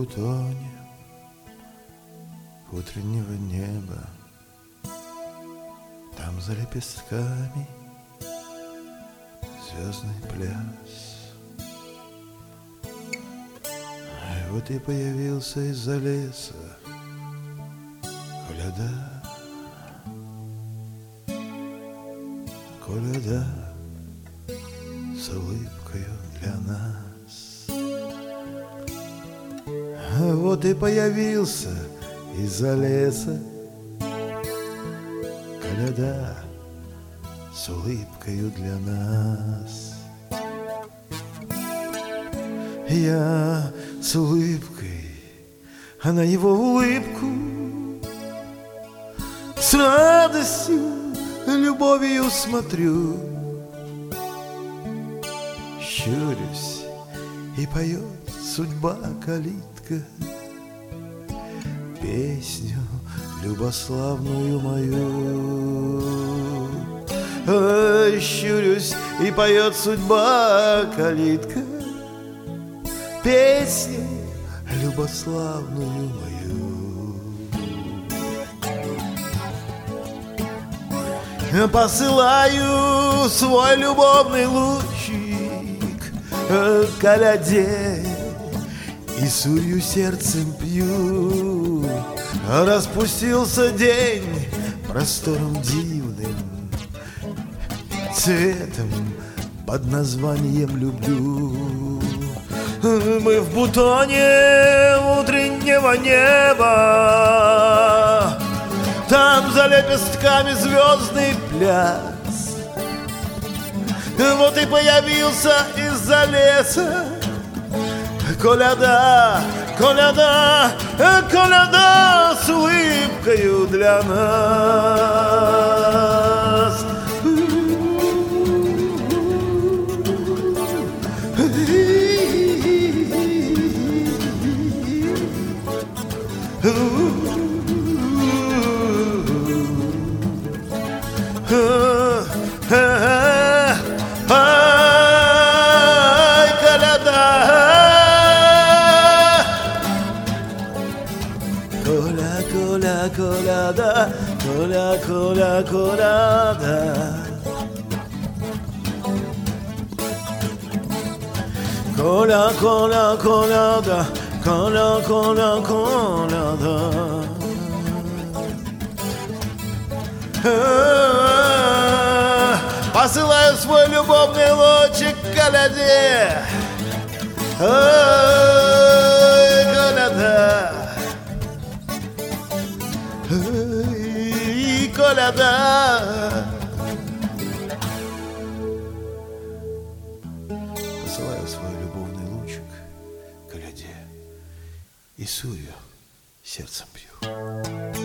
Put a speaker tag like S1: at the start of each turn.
S1: бутоне утреннего неба, там за лепестками звездный пляс. И вот и появился из-за леса коляда, коляда с улыбкою для нас. Вот и появился из-за леса коляда с улыбкою для нас. Я с улыбкой, а на его улыбку с радостью, любовью смотрю. Щурюсь, и поет судьба калитка песню любославную мою. Щурюсь, и поет судьба калитка песню любославную мою. Посылаю свой любовный лучик к коляде и сурью сердцем пью. Распустился день простором дивным, цветом под названием люблю. Мы в бутоне утреннего неба, там за лепестками звездный пляс. Вот и появился из-за леса коляда, коляда, коляда с улыбкою для нас. Коляда, коляда. Коляда, коляда. Посылаю свой любовный лучик к коляде. Коляда, коляда. Посылаю свой любовный лучик к коляде и сую сердцем пью.